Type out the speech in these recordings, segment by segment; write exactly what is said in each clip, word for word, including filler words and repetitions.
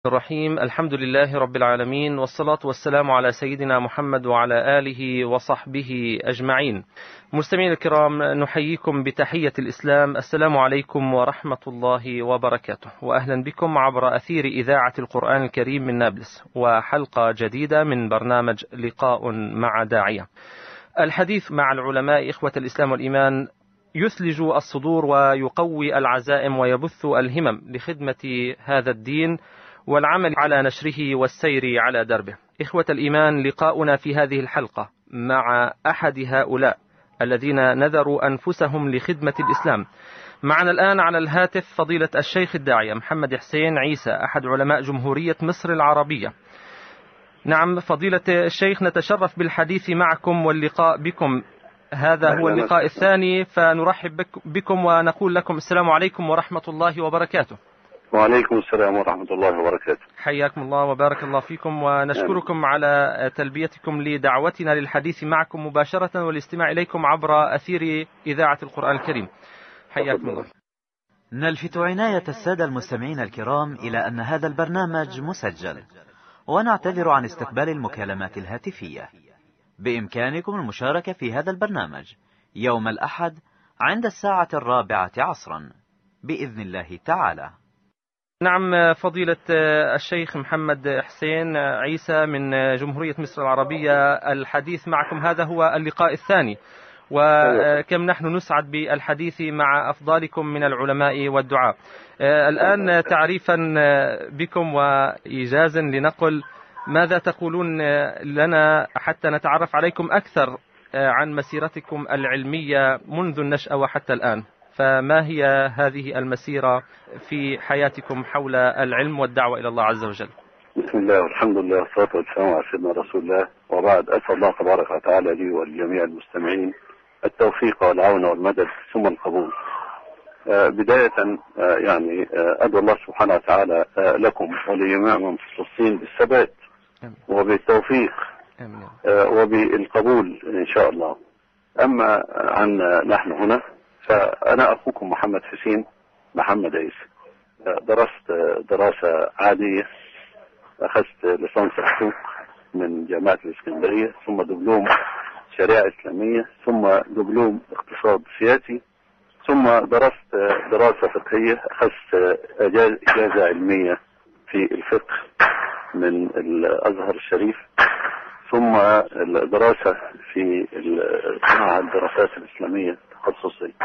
الرحيم. الحمد لله رب العالمين، والصلاة والسلام على سيدنا محمد وعلى آله وصحبه أجمعين. مستمعين الكرام، نحييكم بتحية الإسلام. السلام عليكم ورحمة الله وبركاته، وأهلا بكم عبر أثير إذاعة القرآن الكريم من نابلس، وحلقة جديدة من برنامج لقاء مع داعية. الحديث مع العلماء إخوة الإسلام والإيمان يثلج الصدور ويقوي العزائم ويبث الهمم لخدمة هذا الدين والعمل على نشره والسير على دربه. إخوة الإيمان، لقاؤنا في هذه الحلقة مع أحد هؤلاء الذين نذروا أنفسهم لخدمة الإسلام. معنا الآن على الهاتف فضيلة الشيخ الداعية محمد حسين عيسى، أحد علماء جمهورية مصر العربية. نعم فضيلة الشيخ، نتشرف بالحديث معكم واللقاء بكم. هذا هو اللقاء الثاني، فنرحب بكم ونقول لكم السلام عليكم ورحمة الله وبركاته. وعليكم السلام ورحمة الله وبركاته. حياكم الله وبارك الله فيكم، ونشكركم آمين. على تلبيتكم لدعوتنا للحديث معكم مباشرة والاستماع إليكم عبر أثير إذاعة القرآن الكريم. حياكم الله. نلفت عناية السادة المستمعين الكرام إلى أن هذا البرنامج مسجل، ونعتذر عن استقبال المكالمات الهاتفية. بإمكانكم المشاركة في هذا البرنامج يوم الأحد عند الساعة الرابعة عصرا بإذن الله تعالى. نعم فضيلة الشيخ محمد حسين عيسى من جمهورية مصر العربية، الحديث معكم هذا هو اللقاء الثاني، وكم نحن نسعد بالحديث مع أفضالكم من العلماء والدعاء. الآن تعريفا بكم وإيجازا لنقل، ماذا تقولون لنا حتى نتعرف عليكم أكثر عن مسيرتكم العلمية منذ النشأة وحتى الآن؟ فما هي هذه المسيرة في حياتكم حول العلم والدعوة إلى الله عز وجل؟ بسم الله والحمد لله والصلاة والسلام على سيدنا رسول الله، وبعد. أسأل الله تبارك وتعالى لي ولجميع المستمعين التوفيق والعون والمدد ثم القبول. آه بداية آه يعني آه أدعو الله سبحانه وتعالى آه لكم ولجميع من في فلسطين بالثبات وبالتوفيق آه وبالقبول إن شاء الله. أما عن نحن هنا، فأنا أخوكم محمد حسين محمد عيسى. درست دراسة عادية، أخذت ليسانس حقوق من جامعة الإسكندرية، ثم دبلوم شريعة إسلامية، ثم دبلوم اقتصاد سياسي، ثم درست دراسة فقهية، أخذت إجازة علمية في الفقه من الأزهر الشريف، ثم الدراسة في معهد الدراسات الإسلامية تخصصي.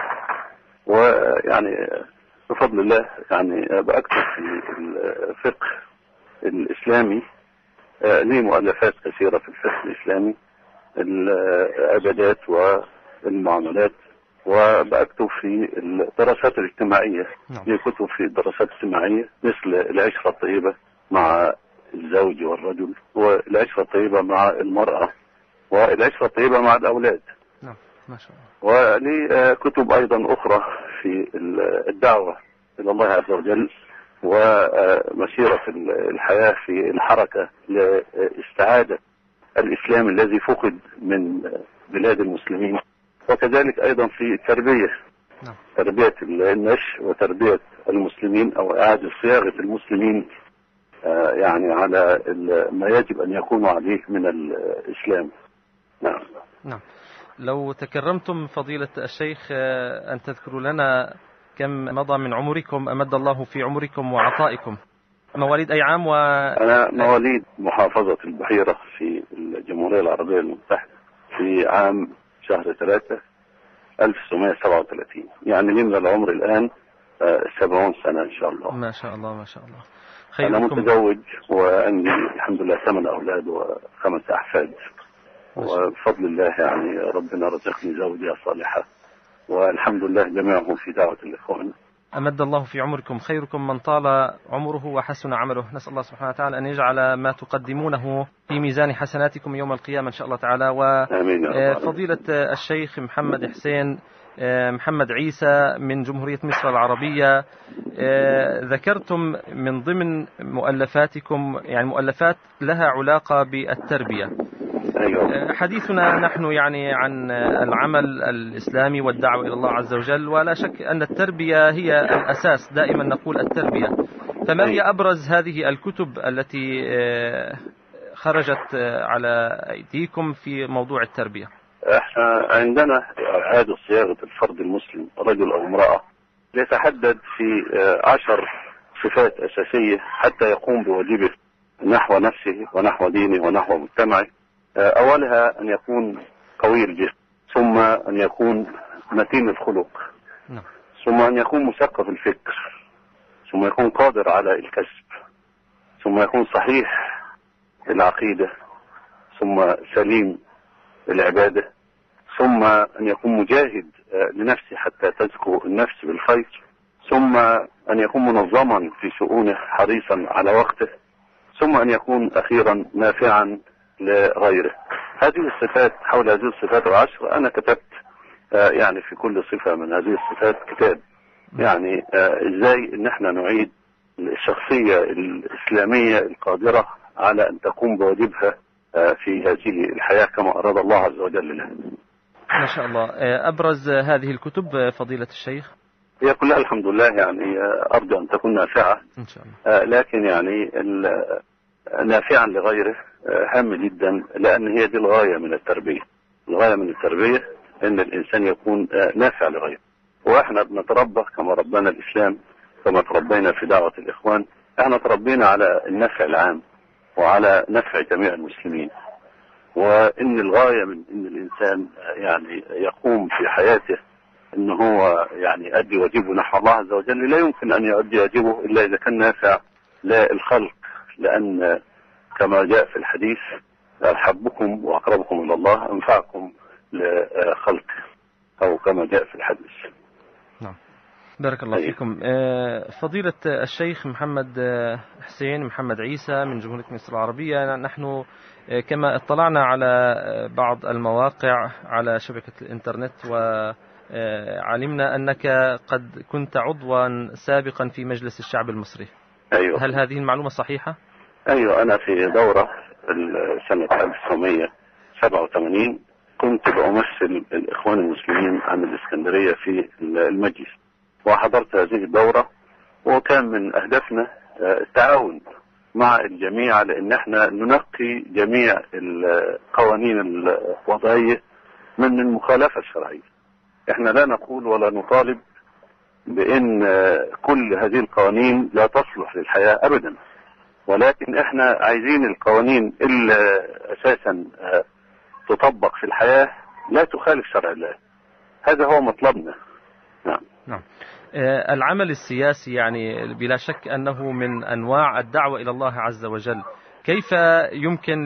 ويعني بفضل الله يعني بأكتب في الفقه الإسلامي، لي مؤلفات كثيرة في الفقه الإسلامي، العبادات والمعاملات، وبأكتب في الدراسات الاجتماعية، لي كتب في الدراسات الاجتماعية مثل العشرة الطيبة مع الزوج والرجل، والعشرة الطيبة مع المرأة، والعشرة الطيبة مع الأولاد. نعم ما شاء الله. ولي كتب أيضا أخرى في الدعوة إلى الله عز وجل، ومسيرة الحياة في الحركة لاستعادة الإسلام الذي فقد من بلاد المسلمين، وكذلك أيضا في التربية، نعم. تربية النشء وتربية المسلمين، أو إعادة صياغة المسلمين يعني على ما يجب أن يكونوا عليه من الإسلام. نعم. نعم. لو تكرمتم فضيلة الشيخ أن تذكروا لنا كم مضى من عمركم، أمد الله في عمركم وعطائكم. مواليد أي عام؟ و... أنا مواليد محافظة البحيرة في الجمهورية العربية المتحدة في عام شهر ثلاثة ألف وتسعمائة وسبعة وثلاثين، يعني لي من العمر الآن سبعون سنة إن شاء الله. ما شاء الله ما شاء الله. أنا متزوج وعندي الحمد لله ثمان أولاد وخمس أحفاد، وبفضل الله يعني ربنا رزقني زوجة صالحة، والحمد لله جميعهم في دعوة الإخوان. أمد الله في عمركم، خيركم من طال عمره وحسن عمله. نسأل الله سبحانه وتعالى أن يجعل ما تقدمونه في ميزان حسناتكم يوم القيامة إن شاء الله تعالى. وفضيلة الشيخ محمد حسين محمد عيسى من جمهورية مصر العربية، ذكرتم من ضمن مؤلفاتكم يعني مؤلفات لها علاقة بالتربية. حديثنا نحن يعني عن العمل الإسلامي والدعوة إلى الله عز وجل، ولا شك أن التربية هي الأساس، دائما نقول التربية. فما هي أبرز هذه الكتب التي خرجت على أيديكم في موضوع التربية؟ احنا عندنا إعادة صياغة الفرد المسلم رجل أو امرأة، يتحدد في عشر صفات أساسية حتى يقوم بواجبه نحو نفسه ونحو دينه ونحو مجتمعه. أولها أن يكون قوي الجسم، ثم أن يكون متين الخلق، ثم أن يكون مثقف الفكر، ثم يكون قادر على الكسب، ثم يكون صحيح العقيدة، ثم سليم العبادة، ثم أن يكون مجاهد لنفسه حتى تزكو النفس بالخير، ثم أن يكون منظما في شؤونه حريصا على وقته، ثم أن يكون أخيرا نافعا لغيره. هذه الصفات، حول هذه الصفات العشر أنا كتبت يعني في كل صفة من هذه الصفات كتاب، يعني إزاي إن احنا نعيد الشخصية الإسلامية القادرة على أن تقوم بواجبها في هذه الحياة كما أراد الله عز وجل لها. ما شاء الله. أبرز هذه الكتب فضيلة الشيخ؟ هي كلها الحمد لله يعني أرجو أن تكون نافعة إن شاء الله، لكن يعني نافعا لغيره هام جدا، لأن هي دي الغاية من التربية. الغاية من التربية أن الإنسان يكون نافع لغيره، وإحنا بنتربى كما ربنا الإسلام، كما تربينا في دعوة الإخوان. إحنا تربينا على النفع العام وعلى نفع جميع المسلمين، وإن الغاية من إن الإنسان يعني يقوم في حياته إن هو يعني يؤدي واجبه نحو الله عز وجل. لا يمكن أن يؤدي واجبه إلا إذا كان نافع للخلق، لأن كما جاء في الحديث أحبكم وأقربكم إلى الله أنفعكم لخلقه، أو كما جاء في الحديث. نعم، بارك الله فيكم. فضيلة الشيخ محمد حسين محمد عيسى من جمهورية مصر العربية، نحن كما اطلعنا على بعض المواقع على شبكة الإنترنت وعلمنا أنك قد كنت عضوا سابقا في مجلس الشعب المصري. أيوة. هل هذه المعلومة صحيحة؟ أيوة، أنا في دورة سنة ألف وتسعمائة وسبعة وثمانين كنت بأمثل الإخوان المسلمين عن الإسكندرية في المجلس، وحضرت هذه الدورة، وكان من أهدافنا التعاون مع الجميع على أن احنا ننقي جميع القوانين الوضعية من المخالفة الشرعية. احنا لا نقول ولا نطالب بأن كل هذه القوانين لا تصلح للحياة أبدا، ولكن احنا عايزين القوانين اللي أساسا تطبق في الحياة لا تخالف شرع الله. هذا هو مطلبنا. نعم. نعم. العمل السياسي يعني بلا شك أنه من أنواع الدعوة إلى الله عز وجل. كيف يمكن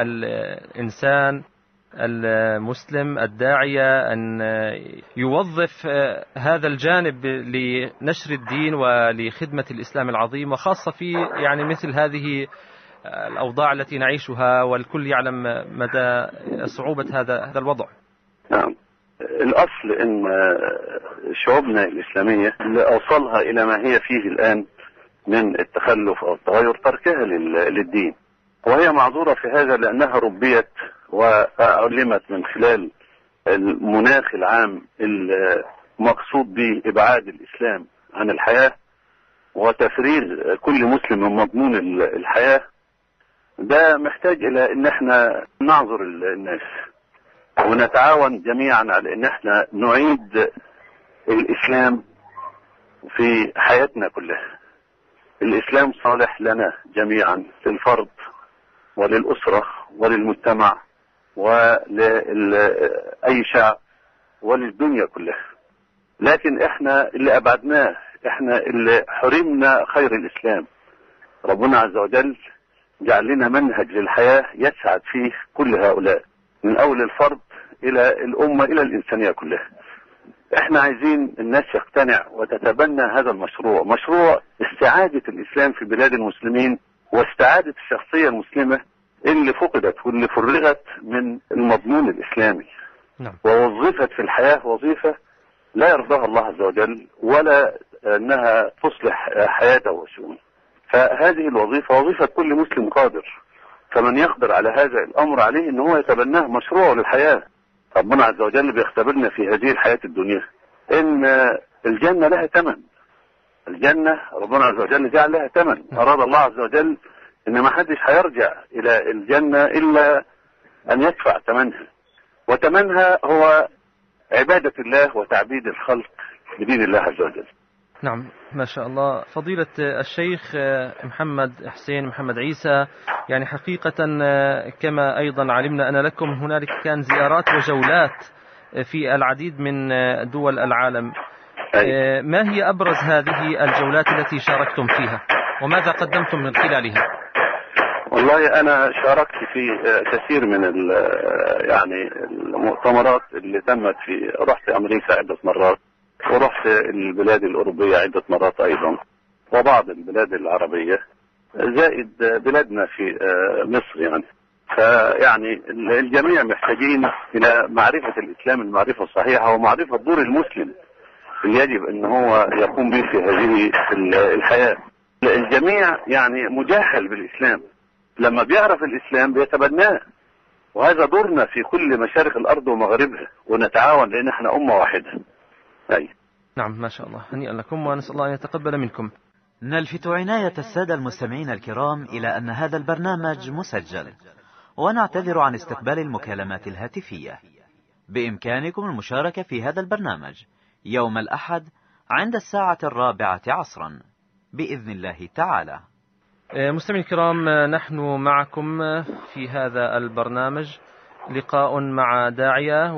للإنسان المسلم الداعية أن يوظف هذا الجانب لنشر الدين ولخدمة الإسلام العظيم، وخاصة في يعني مثل هذه الأوضاع التي نعيشها والكل يعلم مدى صعوبة هذا هذا الوضع؟ نعم، الأصل أن شعوبنا الإسلامية اللي أوصلها إلى ما هي فيه الآن من التخلف أو التغير تركها للدين، وهي معذورة في هذا لأنها ربيت وعلمت من خلال المناخ العام المقصود به إبعاد الإسلام عن الحياة وتفريغ كل مسلم من مضمون الحياة. ده محتاج إلى أن احنا نعذر الناس ونتعاون جميعا على أن احنا نعيد الإسلام في حياتنا كلها. الإسلام صالح لنا جميعا، للفرد وللأسرة وللمجتمع ولأي شعب وللدنيا كلها، لكن احنا اللي أبعدناه، احنا اللي حرمنا خير الإسلام. ربنا عز وجل جعل لنا منهج للحياة يسعد فيه كل هؤلاء، من أول الفرد إلى الأمة إلى الإنسانية كلها. احنا عايزين الناس يقتنع وتتبنى هذا المشروع، مشروع استعادة الإسلام في بلاد المسلمين واستعادة الشخصية المسلمة اللي فقدت واللي فرغت من المضمون الإسلامي. نعم. ووظفت في الحياة وظيفة لا يرضاها الله عز وجل ولا أنها تصلح حياته وشؤونه. فهذه الوظيفة وظيفة كل مسلم قادر، فمن يقدر على هذا الأمر عليه أنه هو يتبناه مشروع للحياة. ربنا عز وجل بيختبرنا في هذه الحياة الدنيا إن الجنة لها ثمن، الجنة ربنا عز وجل جعل لها ثمن، أراد الله عز وجل إن ما حدش هيرجع إلى الجنة إلا أن يدفع ثمنها، وثمنها هو عبادة الله وتعبيد الخلق بدين الله عز وجل. نعم ما شاء الله. فضيلة الشيخ محمد حسين محمد عيسى، يعني حقيقة كما أيضا علمنا أن لكم هنالك كان زيارات وجولات في العديد من دول العالم، أي. ما هي أبرز هذه الجولات التي شاركتم فيها وماذا قدمتم من خلالها؟ والله أنا شاركت في كثير من يعني المؤتمرات اللي تمت في، رحت أمريكا عدة مرات، ورحت البلاد الأوروبية عدة مرات أيضا، وبعض البلاد العربية، زائد بلادنا في مصر يعني. فيعني الجميع محتاجين إلى معرفة الإسلام المعرفة الصحيحة، ومعرفة دور المسلم اللي يجب أن هو يقوم به في هذه الحياة. الجميع يعني مجاهل بالإسلام، لما بيعرف الإسلام بيتبناه، وهذا دورنا في كل مشارق الأرض ومغاربها، ونتعاون لأن احنا أمة واحدة. أي. نعم ما شاء الله، هنيئا لكم ونسأل الله أن يتقبل منكم. نلفت عناية السادة المستمعين الكرام إلى أن هذا البرنامج مسجل، ونعتذر عن استقبال المكالمات الهاتفية. بإمكانكم المشاركة في هذا البرنامج يوم الأحد عند الساعة الرابعة عصرا بإذن الله تعالى. مستمعين الكرام، نحن معكم في هذا البرنامج لقاء مع داعية،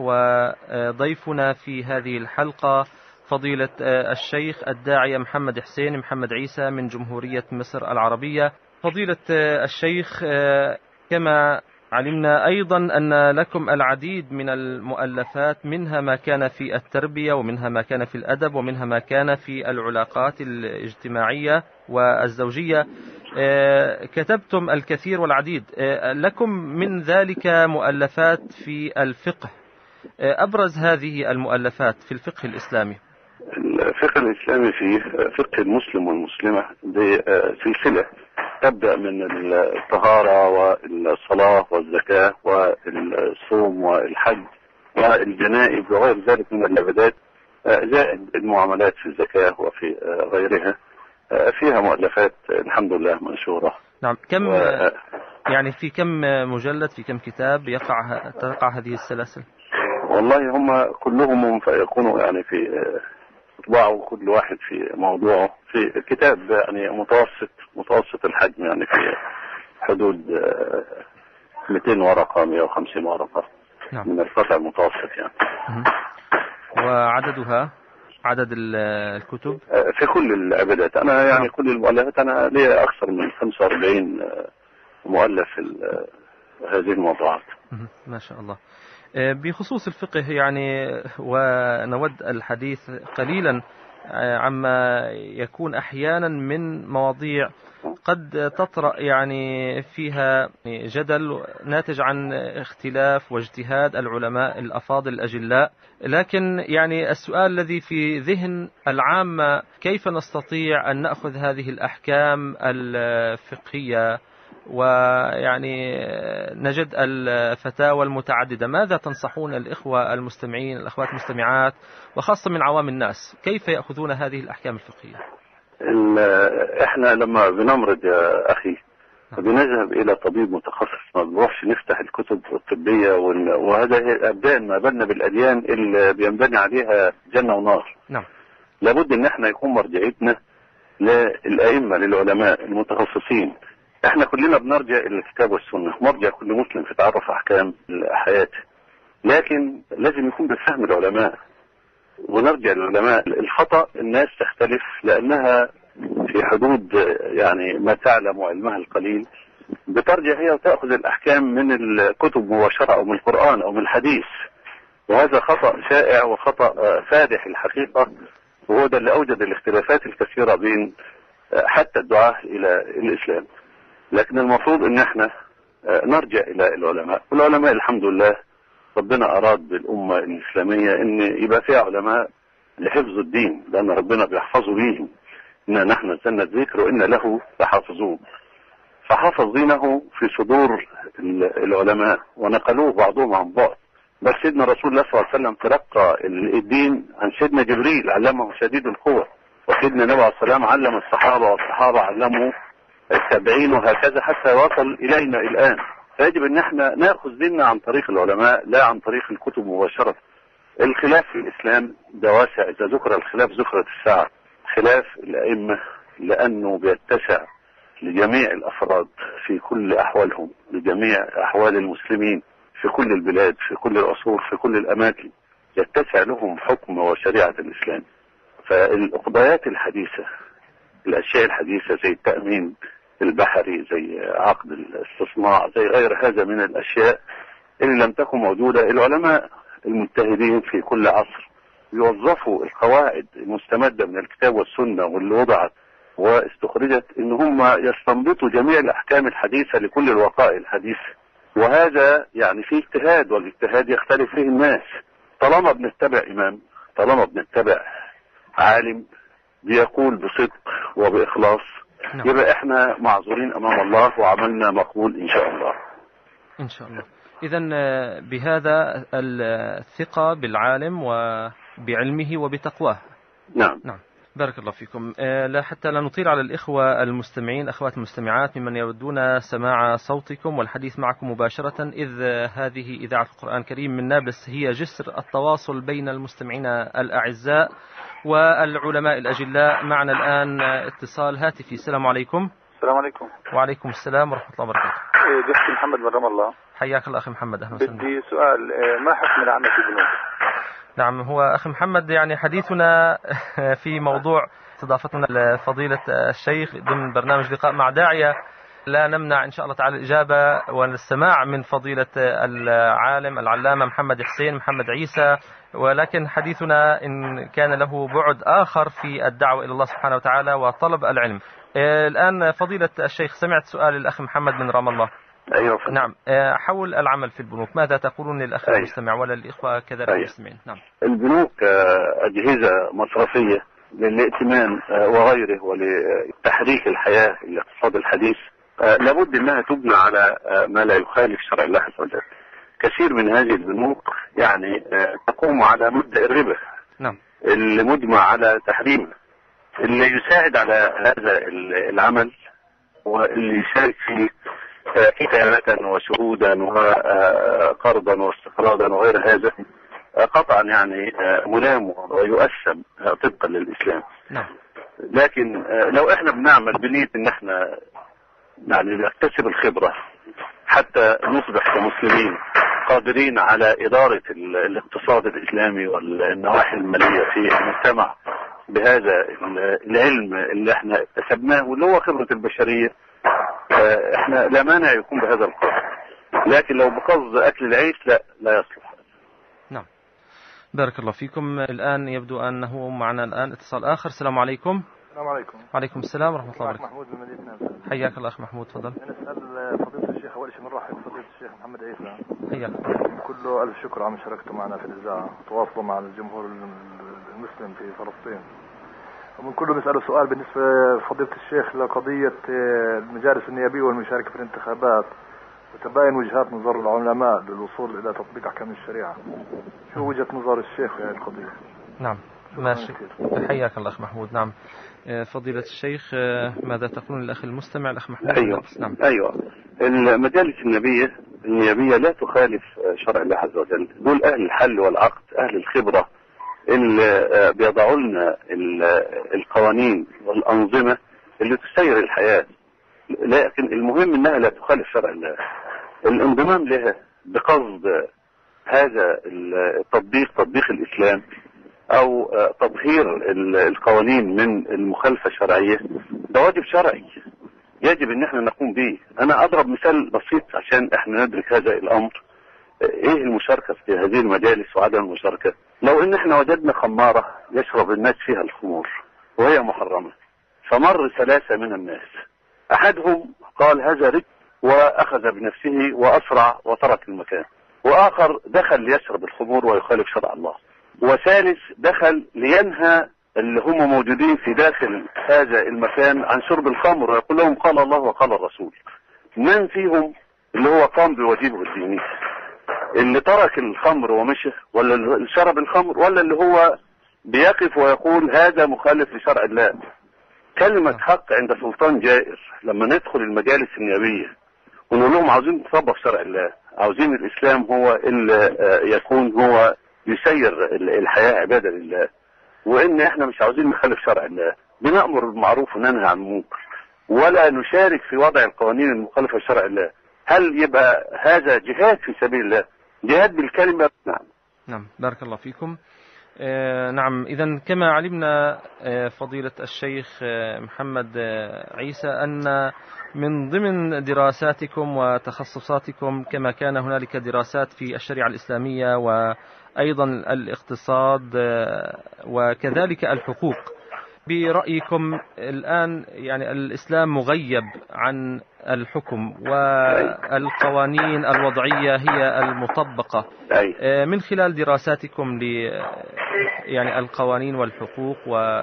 وضيفنا في هذه الحلقة فضيلة الشيخ الداعية محمد حسين محمد عيسى من جمهورية مصر العربية. فضيلة الشيخ، كما علمنا أيضا أن لكم العديد من المؤلفات، منها ما كان في التربية، ومنها ما كان في الأدب، ومنها ما كان في العلاقات الاجتماعية والزوجية. كتبتم الكثير والعديد، لكم من ذلك مؤلفات في الفقه. أبرز هذه المؤلفات في الفقه الإسلامي؟ الفقه الإسلامي في فقه المسلم والمسلمة دي سلسلة تبدأ من الطهارة والصلاة والزكاة والصوم والحج والجنائز وغير ذلك من العبادات، زائد المعاملات في الزكاة وفي غيرها. فيها مؤلفات الحمد لله منشورة. نعم. كم و... يعني في كم مجلد، في كم كتاب يقع تقع هذه السلاسل؟ والله هم كلهم يكونوا يعني في طباعه، كل واحد في موضوعه، في كتاب يعني متوسط متوسط الحجم، يعني في حدود مئتين ورقة مئة وخمسين ورقة. نعم. من القطع المتوسط يعني. وعددها عدد الكتب في كل العبادات. أنا يعني كل المؤلفات أنا لي أكثر من خمسة وأربعين مؤلف في هذه الموضوعات. ما شاء الله. بخصوص الفقه يعني، ونود الحديث قليلا عما يكون أحيانا من مواضيع قد تطرأ يعني فيها جدل ناتج عن اختلاف واجتهاد العلماء الأفاضل الأجلاء، لكن يعني السؤال الذي في ذهن العامة: كيف نستطيع أن نأخذ هذه الأحكام الفقهية ويعني نجد الفتاوى المتعددة؟ ماذا تنصحون الإخوة المستمعين الأخوات المستمعات وخاصة من عوام الناس، كيف يأخذون هذه الأحكام الفقهية؟ احنا لما بنمرض يا أخي بنذهب إلى طبيب متخصص، ما بنروحش نفتح الكتب الطبية، وهذا أبداً ما بلنا بالأديان اللي بينبني عليها جنة ونار. نعم. لابد ان احنا يكون مرجعيتنا للأئمة للعلماء المتخصصين. احنا كلنا بنرجع الى الكتاب والسنة، مرجع كل مسلم في تعرف احكام حياته، لكن لازم يكون بفهم العلماء، ونرجع للعلماء. الخطأ الناس تختلف لانها في حدود يعني ما تعلم علمها القليل، بترجع هي وتأخذ الاحكام من الكتب مباشرة او من القرآن او من الحديث، وهذا خطأ شائع وخطأ فادح الحقيقة، وهو ده اللي اوجد الاختلافات الكثيرة بين حتى الدعاة الى الاسلام. لكن المفروض ان احنا نرجع الى العلماء، والعلماء الحمد لله ربنا اراد بالامة الاسلامية ان يبقى فيها علماء لحفظ الدين، لان ربنا بيحفظوا بيهم. إنا نحن نزلنا الذكر وإنا له لحافظون. فحفظ دينه في صدور العلماء ونقلوه بعضهم عن بعض. بل سيدنا رسول الله صلى الله عليه وسلم تلقى الدين عن سيدنا جبريل علمه شديد القوة، وسيدنا النبي عليه السلام علم الصحابة والصحابة علموا التابعين وهكذا حتى وصل إلينا الآن. فيجب أن احنا نأخذ ديننا عن طريق العلماء لا عن طريق الكتب مباشرة. الخلاف في الإسلام ده واسع، إذا ذكر الخلاف ذكرت الساعة. خلاف الأئمة لأنه بيتسع لجميع الأفراد في كل أحوالهم، لجميع أحوال المسلمين في كل البلاد في كل العصور في كل الأماكن، يتسع لهم حكم وشريعة الإسلام. فالقضايات الحديثة، الأشياء الحديثة زي التأمين البحري، زي عقد الاستصناع، زي غير هذا من الأشياء اللي لم تكن موجودة، العلماء المجتهدين في كل عصر يوظفوا القواعد المستمدة من الكتاب والسنة واللي وضعت واستخرجت ان هم يستنبطوا جميع الاحكام الحديثة لكل الوقائع الحديثة. وهذا يعني فيه اجتهاد، والاجتهاد يختلف فيه الناس. طالما بنتبع امام، طالما بنتبع عالم بيقول بصدق وبإخلاص، نعم. يبقى احنا معذورين امام الله وعملنا مقبول ان شاء الله. ان شاء الله. اذن بهذا الثقة بالعالم وبعلمه وبتقواه. نعم نعم. بارك الله فيكم. لا حتى لا نطيل على الإخوة المستمعين، أخوات المستمعات ممن يودون سماع صوتكم والحديث معكم مباشرة، إذ هذه إذاعة القرآن الكريم من نابلس هي جسر التواصل بين المستمعين الأعزاء والعلماء الأجلاء. معنا الآن اتصال هاتفي. السلام عليكم. السلام عليكم. وعليكم السلام ورحمة الله وبركاته. جحت محمد من رام الله. حياك الله أخي محمد. أهلا وسهلا. بدي سؤال، ما حكم العمل في البنوك؟ نعم، هو أخي محمد يعني حديثنا في موضوع استضافتنا لفضيلة الشيخ ضمن برنامج لقاء مع داعية، لا نمنع إن شاء الله تعالى الإجابة والسماع من فضيلة العالم العلامة محمد حسين محمد عيسى، ولكن حديثنا إن كان له بعد آخر في الدعوة إلى الله سبحانه وتعالى وطلب العلم. الآن فضيلة الشيخ، سمعت سؤال الأخ محمد من رام الله. أيوة. نعم، حول العمل في البنوك، ماذا تقولون للأخ أيوة. المستمع ولا الإخوة كذلك أيوة. المستمعين؟ نعم. البنوك أجهزة مصرفية للائتمان وغيره ولتحريك الحياة الاقتصاد الحديث، لابد أنها تبنى على ما لا يخالف شرع الله عز وجل. كثير من هذه البنوك يعني تقوم على مبدأ الربا. نعم. المجمع على تحريمه. اللي يساعد على هذا العمل واللي يشارك فيه كتابة وشهودا وقرضا واستقراضا وغير هذا قطعا يعني ملام ويؤسم طبقا للإسلام. نعم. لكن لو احنا بنعمل بنية ان احنا يعني نكتسب الخبرة حتى نصبح كمسلمين قادرين على إدارة الاقتصاد الإسلامي والنواحي المالية في المجتمع بهذا العلم اللي احنا اكتسبناه واللي هو خبرة البشرية، احنا لا مانع يكون بهذا القدر. لكن لو بقصد اكل العيش لا لا يصلح. نعم. بارك الله فيكم. الان يبدو انه معنا الان اتصال اخر. السلام عليكم. السلام عليكم. وعليكم السلام ورحمة الله وبركاته. محمود من مدينة نابلس. حياك الله اخ محمود، تفضل. نسأل فضيلة الشيخ اول شيء بنرحب بفضيلة الشيخ محمد عيسى. حياك. كله الف شكر على مشاركته معنا في الاذاعة وتواصلوا مع الجمهور المسلم في فلسطين. ومن كله بنسأله سؤال بالنسبة لفضيلة الشيخ لقضية المجالس النيابية والمشاركة في الانتخابات وتباين وجهات نظر العلماء للوصول إلى تطبيق أحكام الشريعة. شو وجهة نظر الشيخ في هذه القضية؟ نعم ماشي. حياك الله أخ محمود. نعم فضيلة الشيخ، ماذا تقولون للأخ المستمع الأخ محمود؟ أيوة. نعم. أيوة. المجالس النيابية النيابية لا تخالف شرع الله عز وجل، دول أهل الحل والعقد، أهل الخبرة اللي بيضعوا لنا القوانين والأنظمة اللي تسير الحياة. لكن المهم انها لا تخالف شرع الله. الانضمام لها بقصد هذا التطبيق تطبيق الإسلام او تطهير القوانين من المخالفة الشرعية ده واجب شرعي يجب ان احنا نقوم به. انا اضرب مثال بسيط عشان احنا ندرك هذا الامر. ايه المشاركة في هذه المجالس وعدم المشاركة؟ لو ان احنا وجدنا خمارة يشرب الناس فيها الخمور وهي محرمة، فمر ثلاثة من الناس، احدهم قال هذا رجل واخذ بنفسه واسرع وترك المكان، واخر دخل ليشرب الخمور ويخالف شرع الله، وثالث دخل لينهى اللي هم موجودين في داخل هذا المكان عن شرب الخمر ويقول لهم قال الله وقال الرسول. من فيهم اللي هو قام بواجبه الديني؟ اللي ترك الخمر ومشى، ولا اللي شرب الخمر، ولا اللي هو بيقف ويقول هذا مخالف لشرع الله. كلمة حق عند سلطان جائر. لما ندخل المجالس النيابية ونقول لهم عاوزين نطبق شرع الله، عاوزين الإسلام هو اللي يكون هو يسير الحياة عبادة لله، وإن إحنا مش عاوزين نخالف شرع الله، بنأمر بالمعروف وننهى عن المنكر، ولا نشارك في وضع القوانين المخالفة لشرع الله، هل يبقى هذا جهاد في سبيل الله؟ جهاد بالكلمة؟ نعم. نعم، بارك الله فيكم. آه نعم، إذا كما علمنا آه فضيلة الشيخ آه محمد آه عيسى أن من ضمن دراساتكم وتخصصاتكم كما كان هنالك دراسات في الشريعة الإسلامية وأيضا الاقتصاد آه وكذلك الحقوق، برأيكم الآن يعني الإسلام مغيب عن الحكم والقوانين الوضعية هي المطبقة من خلال دراساتكم ل يعني القوانين والحقوق،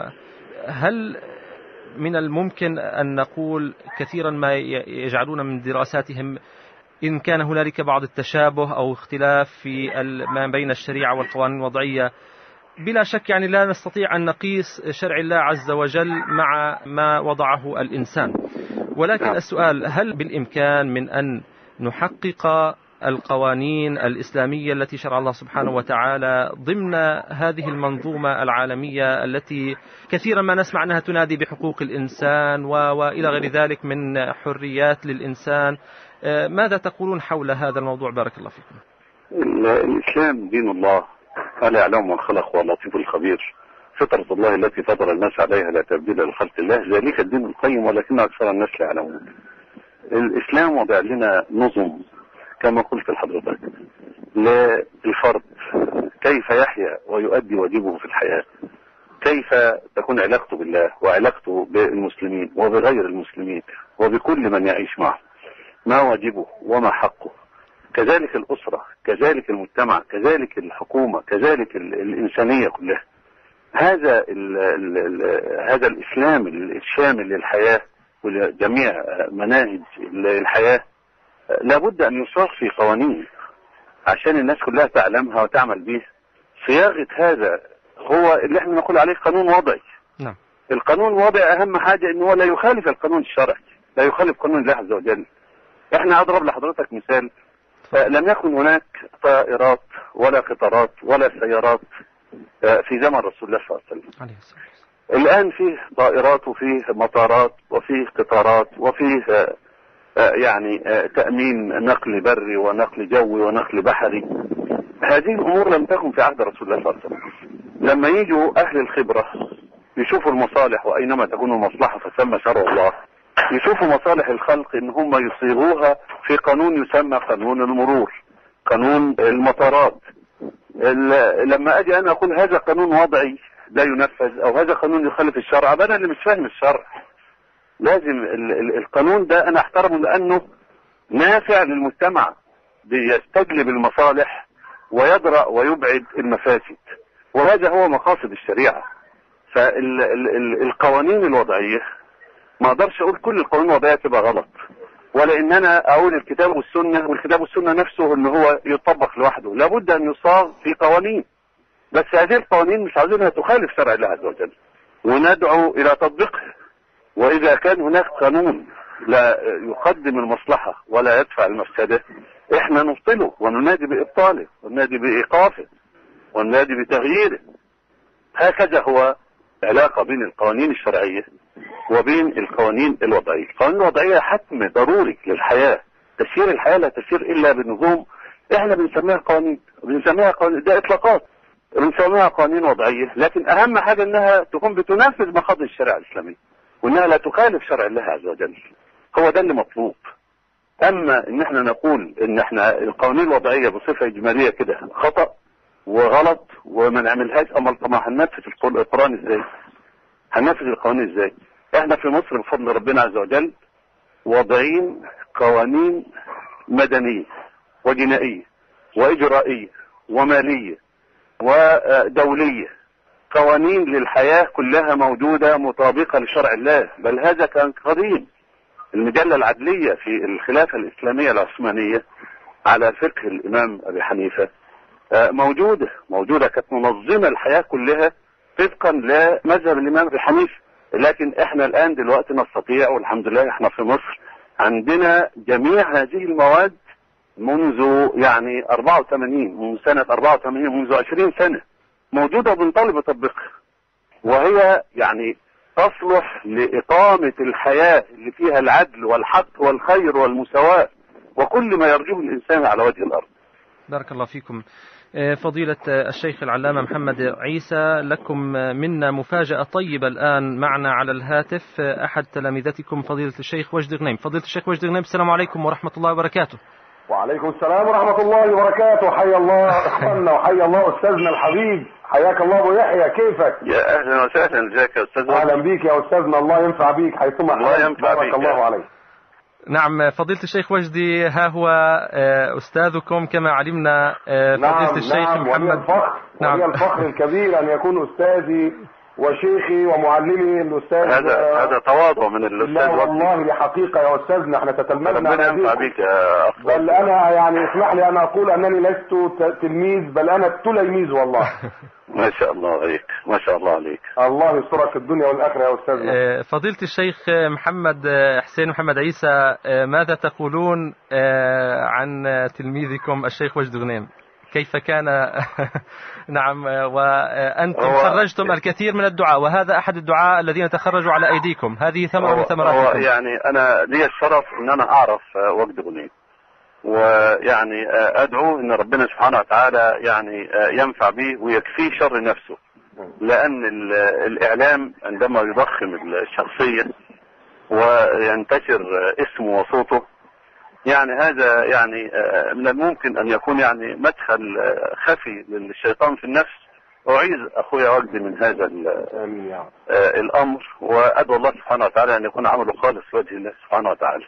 وهل من الممكن أن نقول كثيرا ما يجعلون من دراساتهم إن كان هنالك بعض التشابه أو اختلاف في ما بين الشريعة والقوانين الوضعية، بلا شك يعني لا نستطيع أن نقيس شرع الله عز وجل مع ما وضعه الإنسان، ولكن السؤال هل بالإمكان من أن نحقق القوانين الإسلامية التي شرع الله سبحانه وتعالى ضمن هذه المنظومة العالمية التي كثيرا ما نسمع أنها تنادي بحقوق الإنسان وإلى غير ذلك من حريات للإنسان؟ ماذا تقولون حول هذا الموضوع؟ بارك الله فيكم. الإسلام دين الله، ألا يعلم من خلق واللطيف الخبير، فطرة الله التي فطر الناس عليها لا تبديل لخلق الله، ذلك الدين القيم ولكن أكثر الناس لا يعلمون. الإسلام وضع لنا نظم كما قلت لحضرتك للفرد كيف يحيا ويؤدي واجبه في الحياة، كيف تكون علاقته بالله وعلاقته بالمسلمين وبغير المسلمين وبكل من يعيش معه، ما واجبه وما حقه، كذلك الأسرة، كذلك المجتمع، كذلك الحكومة، كذلك الإنسانية كلها. هذا ال ال ال هذا الإسلام الشامل للحياة ولجميع مناهج الحياة لابد أن يصاغ في قوانين عشان الناس كلها تعلمها وتعمل به. صياغة هذا هو اللي احنا نقول عليه قانون وضعي. نعم. القانون الوضعي أهم حاجة إنه لا يخالف القانون الشرعي، لا يخالف قانون الله عز وجل. احنا أضرب لحضرتك مثال، لم يكن هناك طائرات ولا قطارات ولا سيارات في زمن رسول الله صلى الله عليه وسلم. الآن فيه طائرات وفيه مطارات وفيه قطارات وفيه يعني تأمين نقل بري ونقل جوي ونقل بحري. هذه الأمور لم تكن في عهد رسول الله صلى الله عليه وسلم. لما يجوا أهل الخبرة يشوفوا المصالح، وأينما تكون المصلحة فثم شرع الله، يشوفوا مصالح الخلق إن هم يصيغوها في قانون يسمى قانون المرور، قانون المطارات. لما أجي أنا أقول هذا قانون وضعي لا ينفذ أو هذا قانون يخالف الشرع، أنا اللي مش فاهم الشرع. لازم القانون ده أنا أحترمه لأنه نافع للمجتمع، بيستجلب المصالح ويدرأ ويبعد المفاسد، وهذا هو مقاصد الشريعة. فالقوانين الوضعية ما اقدرش اقول كل القوانين الوضعية تبقى غلط، ولا ان انا اقول الكتاب والسنة، والكتاب والسنة نفسه ان هو يطبق لوحده، لابد ان يصاغ في قوانين، بس هذه القوانين مش عاوزينها تخالف شرع الله عز وجل، وندعو الى تطبيقها. واذا كان هناك قانون لا يقدم المصلحة ولا يدفع المفسدة، احنا نبطله وننادي بابطاله وننادي بايقافه وننادي بتغييره. هكذا هو علاقة بين القوانين الشرعية وبين القوانين الوضعية. القوانين الوضعية حتم ضروري للحياة، تسيير الحياة لا تسير إلا بنظام احنا بنسميها قوانين، بنسميها قوانين، ده إطلاقات، بنسميها قوانين وضعية، لكن أهم حاجة إنها تكون بتنفذ مقاصد الشريعة الإسلامية، وإنها لا تخالف شرع الله عز وجل. هو ده اللي مطلوب. أما إن احنا نقول إن احنا القوانين الوضعية بصفة إجمالية كده خطأ وغلط وما نعملهاش، أما طبعا هننفذ القرآن إزاي؟ هننفذ القوانين إزاي؟ احنا في مصر بفضل ربنا عز وجل وضعين قوانين مدنية وجنائية وإجرائية ومالية ودولية، قوانين للحياة كلها موجودة مطابقة لشرع الله، بل هذا كان قديم. المجلة العدلية في الخلافة الإسلامية العثمانية على فقه الإمام أبي حنيفة موجودة موجودة كانت منظمة الحياة كلها طبقا لمذهب الامام ابي حنيفه. لكن احنا الان دلوقتي نستطيع، والحمد لله احنا في مصر عندنا جميع هذه المواد منذ يعني أربعة وثمانين، من سنة أربعة وثمانين، منذ عشرين سنة موجودة وبنطالب بتطبيقها، وهي يعني تصلح لإقامة الحياة اللي فيها العدل والحق والخير والمساواة وكل ما يرجوه الإنسان على وجه الأرض. بارك الله فيكم. فضيلة الشيخ العلامة محمد عيسى، لكم منا مفاجأة طيبة الآن معنا على الهاتف أحد تلامذتكم فضيلة الشيخ وجد غنيم. فضيلة الشيخ وجد غنيم، السلام عليكم ورحمة الله وبركاته. وعليكم السلام ورحمة الله وبركاته. حيا الله اخواننا وحيا الله استاذنا الحبيب، حياك الله ابو يحيى، كيفك؟ يا اهلا وسهلا، ازيك يا استاذ؟ اهلا بيك يا استاذنا، الله ينفع بيك حيثما الله ينفع بارك بيك. الله عليك. نعم فضيلة الشيخ وجدي، ها هو أستاذكم كما علمنا. فضيلة نعم الشيخ نعم محمد. ولي الفخر نعم. ولي الفخر الكبير أن يكون أستاذي وشيخي ومعلمي الأستاذ. هذا هذا تواضع من الأستاذ. لا والله لحقيقة يا أستاذنا احنا تتلمذنا. ربنا ينفع بيك يا أخ. بل أنا يعني اسمح لي أن أقول أنني لست تلميذ، بل أنا تلميذ والله. ما شاء الله عليك، ما شاء الله عليك. الله يسترك في الدنيا والآخرة يا أستاذنا. فضيلة الشيخ محمد حسين محمد عيسى، ماذا تقولون عن تلميذكم الشيخ وجد غنيم؟ كيف كان؟ نعم، وأنتم خرجتم الكثير من الدعاء، وهذا أحد الدعاء الذين تخرجوا على أيديكم، هذه ثمرة من ثمراتكم. يعني أنا لي الشرف أن أنا أعرف وجد غنيم، ويعني أدعو أن ربنا سبحانه وتعالى يعني ينفع به ويكفيه شر نفسه، لأن الإعلام عندما يضخم الشخصية وينتشر اسمه وصوته، يعني هذا يعني من الممكن أن يكون يعني مدخل خفي للشيطان في النفس. أعيذ أخويا وجدي من هذا الأمر، وأدعو الله سبحانه وتعالى أن يكون عمله خالص لوجه الله سبحانه وتعالى.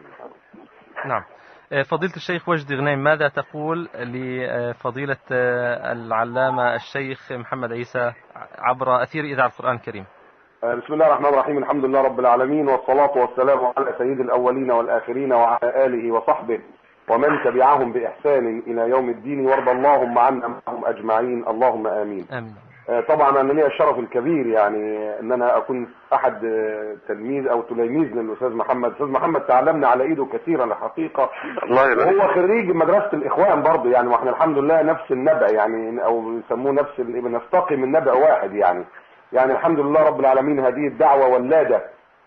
نعم. فضيلة الشيخ وجد غنيم، ماذا تقول لفضيلة العلامة الشيخ محمد عيسى عبر أثير إذاعة القرآن الكريم؟ بسم الله الرحمن الرحيم، الحمد لله رب العالمين، والصلاة والسلام على سيد الأولين والآخرين وعلى آله وصحبه ومن تبعهم بإحسان إلى يوم الدين، وارض اللهم عنا معهم أجمعين، اللهم آمين. آمين. طبعا أنا لي الشرف الكبير يعني أن أنا أكون أحد تلميذ أو تلاميذ للأستاذ محمد. الأستاذ محمد تعلمنا على إيده كثيرا الحقيقة، وهو خريج مدرسة الإخوان برضه يعني، وإحنا الحمد لله نفس النبع يعني، أو يسموه نفس بنستقي من نبع واحد يعني. يعني الحمد لله رب العالمين هذه الدعوة ولادة،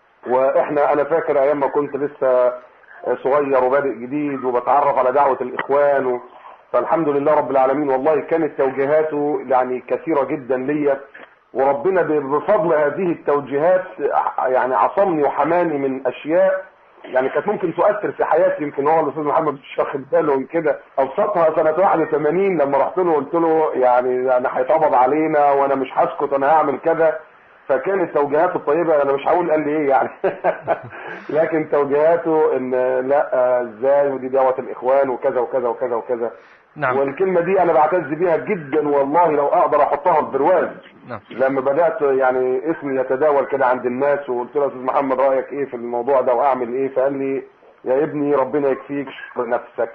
وإحنا أنا فاكر أيام ما كنت لسه صغير وبادئ جديد وبتعرف على دعوة الإخوان و... فالحمد لله رب العالمين والله كانت توجيهاته يعني كثيرة جدا ليا، وربنا بفضل هذه التوجيهات يعني عصمني وحماني من أشياء يعني كانت ممكن تؤثر في حياتي. يمكن هو الأستاذ محمد مش واخد باله من كده. أبسطها سنة واحد وثمانين لما رحت له قلت له يعني أنا هيتقبض علينا وأنا مش هسكت، أنا هعمل كذا. فكانت توجيهاته الطيبة، أنا مش هقول قال لي إيه يعني لكن توجيهاته إن لا إزاي ودي دعوة الإخوان وكذا وكذا وكذا وكذا. نعم. والكلمة دي أنا بعتز بيها جدا والله، لو أقدر أحطها في برواز. نعم. لما بدأت يعني اسمي يتداول كده عند الناس وقلت له يا أستاذ محمد رأيك إيه في الموضوع ده وأعمل إيه؟ فقال لي يا ابني ربنا يكفيك شر نفسك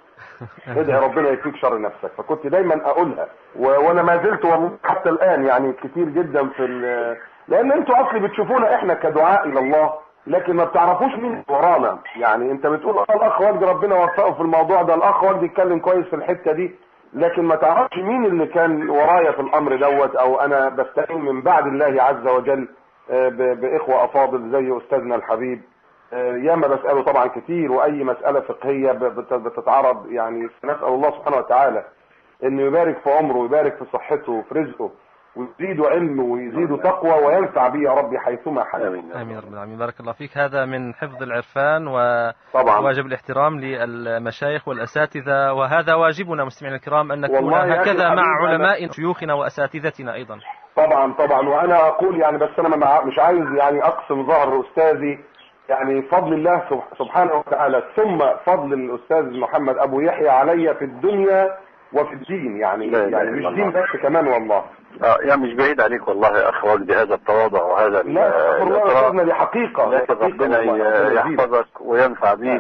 ادعي ربنا يكفيك شر نفسك. فكنت دايما أقولها و... وأنا ما زلت والله حتى الآن يعني كتير جدا في ال... لأن أنتوا أصلي بتشوفونا إحنا كدعاء إلى الله، لكن ما بتعرفوش مين ورانا. يعني انت بتقول اه الاخ وجدي ربنا وفقه في الموضوع ده، الاخ وجدي يتكلم كويس في الحته دي، لكن ما تعرفش مين اللي كان ورايا في الامر دوت. او انا بستعين من بعد الله عز وجل باخوه افاضل زي استاذنا الحبيب، ياما بساله طبعا كتير، واي مساله فقهيه بتتعرض يعني نسال الله سبحانه وتعالى انه يبارك في عمره ويبارك في صحته وفي رزقه ويزيدوا علمه ويزيدوا تقوى وينفع به يا ربي حيثما حل. امين امين رب العالمين. بارك الله فيك. هذا من حفظ العرفان وواجب الاحترام للمشايخ والاساتذه، وهذا واجبنا مستمعينا الكرام ان نكون هكذا مع علماء شيوخنا واساتذتنا ايضا. طبعا طبعا. وانا اقول يعني بس انا مش عايز يعني اقسم ظهر استاذي، يعني فضل الله سبحانه وتعالى ثم فضل الاستاذ محمد ابو يحيى علي في الدنيا وفي الدين يعني. لا يعني مش دين بس كمان والله. اه يعني مش بعيد عليك والله يا اخ وجدي هذا التواضع وهذا لا والله دي حقيقة. لكن ربنا يحفظك وينفع بيك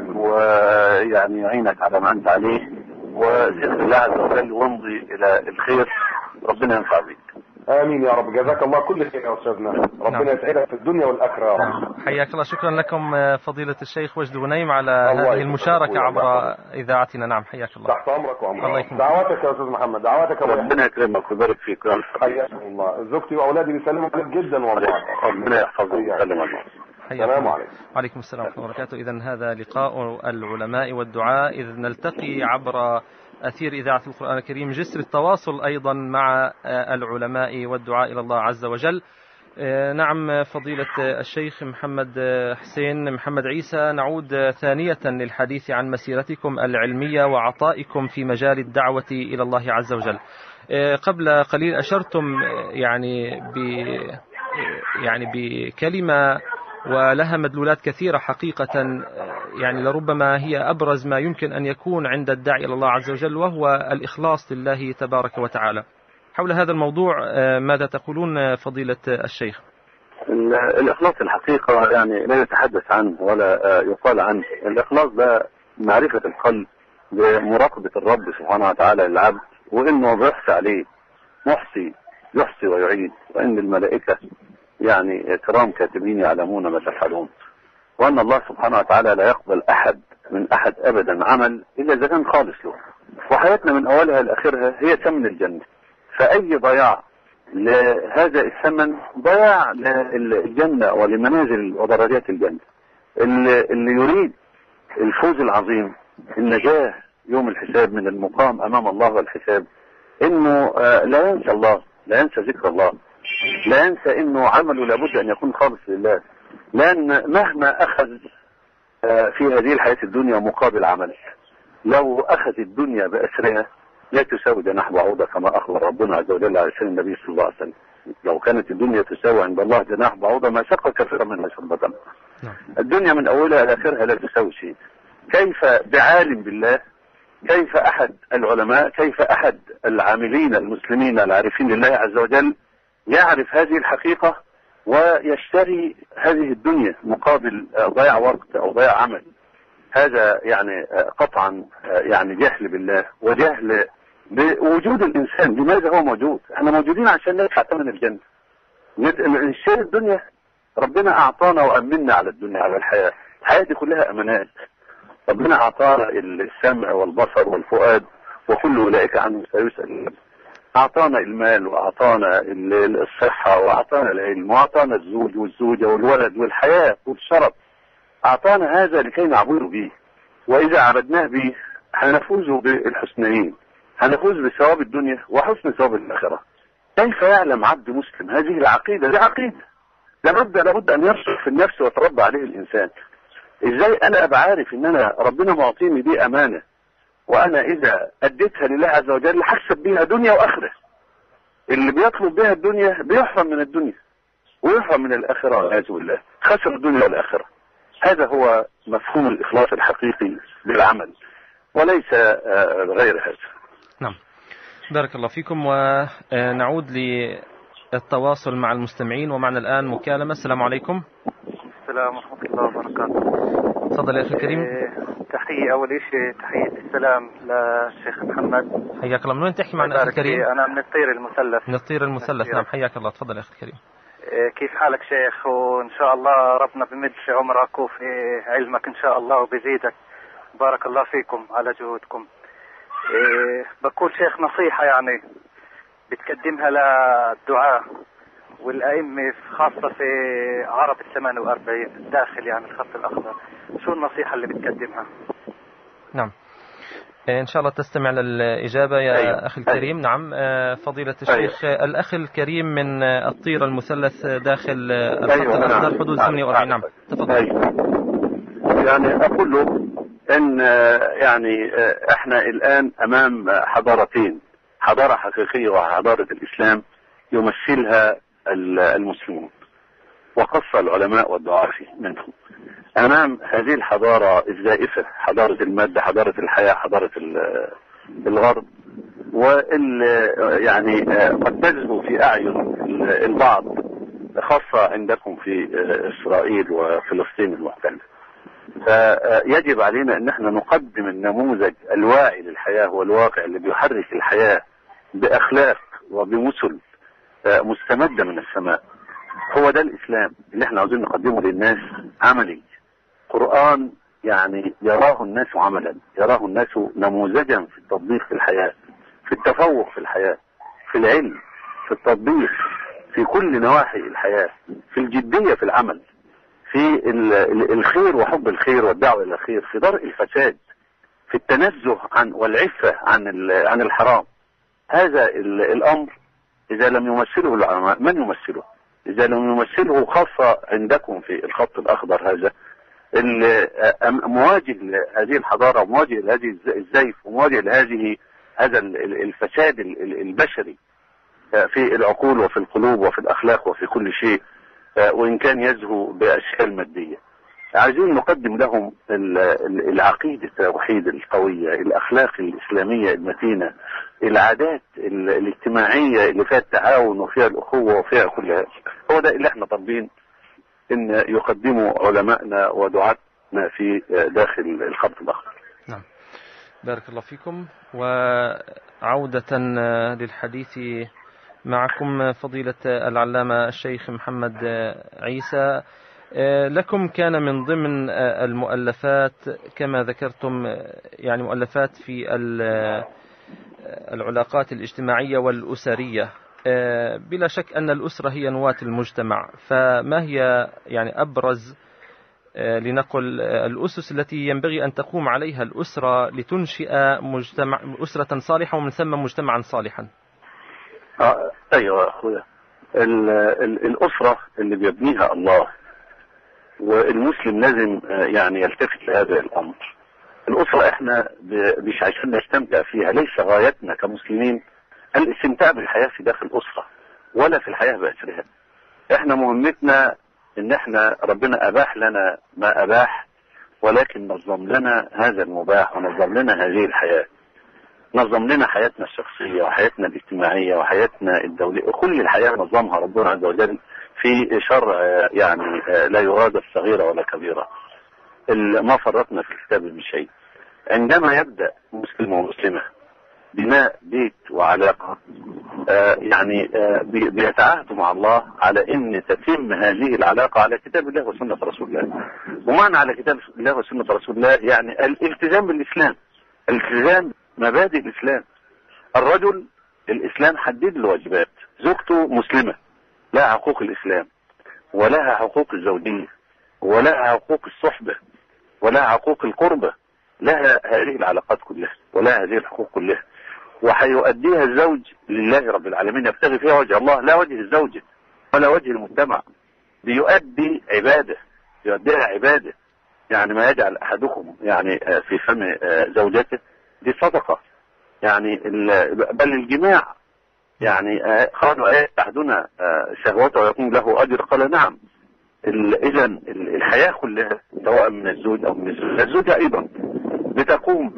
ويعني يعينك على ما انت عليه، وسير الله عز وجل وامضي الى الخير، ربنا ينفع بيك. امين يا رب. جزاك الله كل خير يا استاذنا، ربنا نعم. يسعدك في الدنيا والاخره يا رب. نعم. حياك الله. شكرا لكم فضيلة الشيخ وجد غنيم على هذه المشاركة عبر إذاعتنا. نعم حياك الله. تحت امرك وامرك. الله يكرمك. دعواتك يا استاذ محمد، دعواتك. ربنا يكرمك ويبارك فيك. حياكم الله. زوجتي واولادي بيسلموا عليك جدا والله. ربنا يحفظك ويسلم عليك. السلام عليكم. وعليكم السلام ورحمة الله وبركاته. إذن هذا لقاء العلماء والدعاء، إذ نلتقي عبر أثير إذاعة القرآن الكريم، جسر التواصل أيضا مع العلماء والدعاء إلى الله عز وجل. نعم فضيلة الشيخ محمد حسين محمد عيسى، نعود ثانية للحديث عن مسيرتكم العلمية وعطائكم في مجال الدعوة إلى الله عز وجل. قبل قليل أشرتم يعني ب يعني بكلمة ولها مدلولات كثيرة حقيقة، يعني لربما هي أبرز ما يمكن أن يكون عند الداعي إلى الله عز وجل، وهو الإخلاص لله تبارك وتعالى. حول هذا الموضوع ماذا تقولون فضيلة الشيخ؟ الإخلاص الحقيقة يعني لا يتحدث عنه ولا يقال عنه. الإخلاص ده معرفة القلب بمراقبة الرب سبحانه وتعالى للعبد، وإنه بيحصي عليه، محصي يحصي ويعيد، وإن الملائكة يعني كرام كاتبين يعلمون ما تفعلون، وأن الله سبحانه وتعالى لا يقبل أحد من أحد أبدا عمل إلا إذا كان خالص له. وحياتنا من أولها لآخرها هي ثمن الجنة، فأي ضياع لهذا الثمن ضياع للجنة ولمنازل ودرجات الجنة. اللي, اللي يريد الفوز العظيم، النجاة يوم الحساب من المقام أمام الله والحساب، إنه لا ينسى الله، لا ينسى ذكر الله، لا ينسى إنه عمله لابد أن يكون خالص لله، لأن مهما أخذ في هذه الحياة الدنيا مقابل عمل، لو أخذ الدنيا بأسرها لا تساوي جناح بعوضة كما أخبر ربنا عز وجل على لسان النبي صلى الله عليه وسلم. لو كانت الدنيا تساوي عند الله جناح بعوضة ما سقى كثيرا منها شربة. الدنيا من أولها إلى آخرها لا تساوي شيء. كيف بعالم بالله، كيف أحد العلماء، كيف أحد العاملين المسلمين العارفين لله عز وجل يعرف هذه الحقيقة ويشتري هذه الدنيا مقابل ضياع وقت أو ضياع عمل؟ هذا يعني قطعا يعني جهل بالله وجهل بوجود الإنسان. لماذا هو موجود؟ احنا موجودين عشان ندفع ثمن الجنة، نشتري الدنيا. ربنا أعطانا وأمنا على الدنيا، على الحياة. الحياة دي كلها أمانات. ربنا أعطانا السمع والبصر والفؤاد، وكل أولئك عنه سيسأل. أعطانا المال وأعطانا الصحة وأعطانا العلم وأعطانا الزوج والزوجة والولد والحياة والشرف. أعطانا هذا لكي نعبده به، وإذا عبدناه به هنفوز بالحسنين، هنفوز بثواب الدنيا وحسن ثواب الآخرة. كيف يعلم عبد مسلم هذه العقيدة؟ دي عقيدة لابد لابد أن يرسخ في النفس ويتربى عليه الإنسان. إزاي أنا أبقى عارف إن أنا ربنا معطيني دي أمانة، وأنا إذا أديتها لله عز وجل حسب بيها دنيا وآخرة. اللي بيطلب بها الدنيا بيحرم من الدنيا ويحرم من الآخرة والعياذ بالله، خسر الدنيا والآخرة. هذا هو مفهوم الإخلاص الحقيقي بالعمل، وليس غير هذا. نعم، بارك الله فيكم. ونعود للتواصل مع المستمعين، ومعنا الآن مكالمة. السلام عليكم. السلام ورحمة الله وبركاته. تفضل يا أخي الكريم. تحية أول شيء، تحية السلام للشيخ محمد. حياك الله. من وين تحكي معنا أخي الكريم؟ أنا من الطير المثلث. من الطير المثلث. نعم حياك الله. تفضل يا أخي الكريم. كيف حالك شيخ؟ وإن شاء الله ربنا بمد في عمرك وفي علمك إن شاء الله وبزيدك. بارك الله فيكم على جهودكم. بقول شيخ نصيحة يعني بتقدمها للدعاء والأئمة خاصة في عرب الثمانية وأربعين داخل يعني الخط الأخضر، شو النصيحة اللي بتقدمها؟ نعم إن شاء الله تستمع للإجابة يا أيوة. أخي الكريم. نعم فضيلة الشيخ. أيوة. الأخ الكريم من الطير المثلث داخل الخط أيوة. الأخضر حدود ثمانية وأربعين. نعم تفضل. أيوة. يعني أقول له إن يعني إحنا الآن أمام حضارتين، حضارة حقيقية وحضارة الإسلام يمثلها المسلمون، وخص العلماء والدعاة منهم. أمام هذه الحضارة الزائفة، حضارة المادة، حضارة الحياة، حضارة الغرب، واللي يعني قد تجذب في أعين البعض، خاصة عندكم في إسرائيل وفلسطين المحتلة. فيجب علينا أن احنا نقدم النموذج الواعي للحياة والواقع اللي بيحرك الحياة بأخلاق وبمثل مستمدة من السماء. هو ده الإسلام اللي احنا عاوزين نقدمه للناس، عملي. قرآن يعني يراه الناس عملا، يراه الناس نموذجا في التطبيق في الحياة، في التفوق في الحياة، في العلم، في التطبيق، في كل نواحي الحياة، في الجدية في العمل، في الخير وحب الخير والدعوة إلى الخير، في درء الفساد، في التنزه عن والعفة عن عن الحرام. هذا الأمر إذا لم يمثله العلماء من يمثله؟ إذا لم يمثله خاصة عندكم في الخط الأخضر هذا مواجه لهذه الحضارة ومواجه لهذه الزيف ومواجه لهذه هذا الفساد البشري في العقول وفي القلوب وفي الأخلاق وفي كل شيء، وإن كان يزهو بأشكال مادية. عايزين نقدم لهم العقيدة التوحيد القوية، الأخلاق الإسلامية المتينة، العادات الاجتماعية اللي فيها التعاون وفيها الأخوة وفيها كل هذا. هو ده اللي احنا طالبين ان يقدموا علماءنا ودعاتنا في داخل الخط الأخضر. نعم، بارك الله فيكم. وعودة للحديث معكم فضيلة العلامة الشيخ محمد عيسى، لكم كان من ضمن المؤلفات كما ذكرتم يعني مؤلفات في العلاقات الاجتماعية والأسرية. بلا شك أن الأسرة هي نواة المجتمع، فما هي يعني أبرز لنقل الأسس التي ينبغي أن تقوم عليها الأسرة لتنشئ مجتمع أسرة صالحة ومن ثم مجتمعا صالحا؟ آه أيوة أخويا، الأسرة اللي بيبنيها الله، والمسلم لازم يعني يلتفت لهذا الأمر. الأسرة احنا مش عشان نستمتع فيها، ليس غايتنا كمسلمين الاستمتاع بالحياة في داخل الأسرة ولا في الحياة بأسرها. احنا مهمتنا ان احنا ربنا أباح لنا ما أباح، ولكن نظم لنا هذا المباح ونظم لنا هذه الحياة، نظم لنا حياتنا الشخصية وحياتنا الاجتماعية وحياتنا الدولية، كل الحياة نظمها ربنا عز وجل في شرع يعني لا يغادر صغيرة ولا كبيرة. ما فرطنا في الكتاب من شيء. عندما يبدأ مسلم ومسلمة بناء بيت وعلاقة آه يعني آه بيتعاهدوا مع الله على ان تتم هذه العلاقة على كتاب الله وسنة رسول الله. ومعنى على كتاب الله وسنة رسول الله يعني الالتزام بالإسلام، الالتزام مبادئ الإسلام. الرجل الإسلام حدد له واجبات، زوجته مسلمة لها حقوق الإسلام ولها حقوق الزوجية ولها حقوق الصحبة ولها حقوق القربة، لها هذه العلاقات كلها ولها هذه الحقوق كلها، وحيؤديها الزوج لله رب العالمين يبتغي فيها وجه الله لا وجه الزوجة ولا وجه المجتمع. بيؤدي عبادة، يؤديها عبادة، يعني ما يجعل أحدكم يعني في فم زوجته دي صدقة، يعني بل الجماع يعني قالوا ايه أحدنا شهوته ويكون له أجر، قال نعم. إذا الحياة كلها سواء من الزوج أو من الزوجة، الزوجة أيضا بتقوم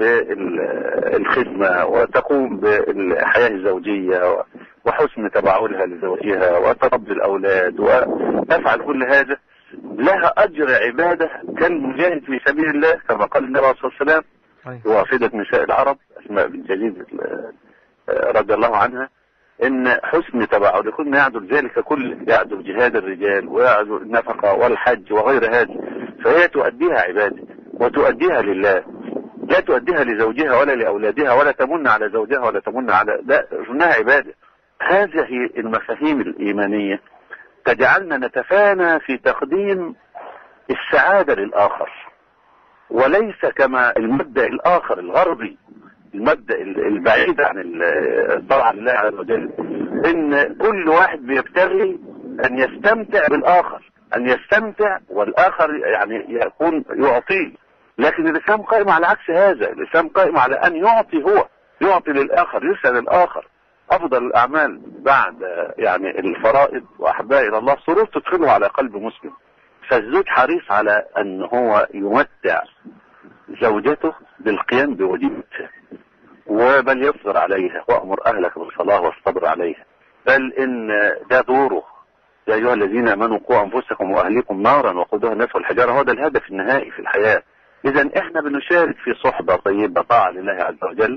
بالخدمة وتقوم بالحياة الزوجية وحسن تباعلها لزوجها وتربي الأولاد وتفعل كل هذا، لها أجر عبادة كالمجاهد في سبيل الله كما قال النبي صلى الله عليه وسلم وافدة نساء العرب أسماء بنت يزيد رضي الله عنها، ان حسن تباعل كنا يعدل ذلك كله، يعدل جهاد الرجال ويعدل النفقة والحج وغير هذا، فهي تؤديها عبادة وتؤديها لله، لا تؤديها لزوجها ولا لأولادها ولا تمن على زوجها ولا تمن على، لا، إنها عبادة. هذه المفاهيم الإيمانية تجعلنا نتفانى في تقديم السعادة للآخر، وليس كما المبدأ الآخر الغربي، المبدأ البعيد عن الطاعة لله عز وجل، ان كل واحد بيبتغي ان يستمتع بالاخر، ان يستمتع والآخر يعني يكون يعطيه. لكن الإسلام قائم على عكس هذا، الإسلام قائم على أن يعطي، هو يعطي للآخر، يسأل الآخر. أفضل الأعمال بعد يعني الفرائض وأحبها إلى الله سرور تدخله على قلب مسلم. فالزوج حريص على أن هو يمتع زوجته بالقيام بواجباتها، وبل يصبر عليها، وأمر أهلك بالصلاة واصطبر عليها، بل إن ده دوره. يا أيها الذين آمنوا قوا أنفسكم وأهليكم نارا وقودها الناس والحجارة، هذا الهدف النهائي في الحياة. إذا إحنا بنشارك في صحبة طيبة طاعة لله عز وجل،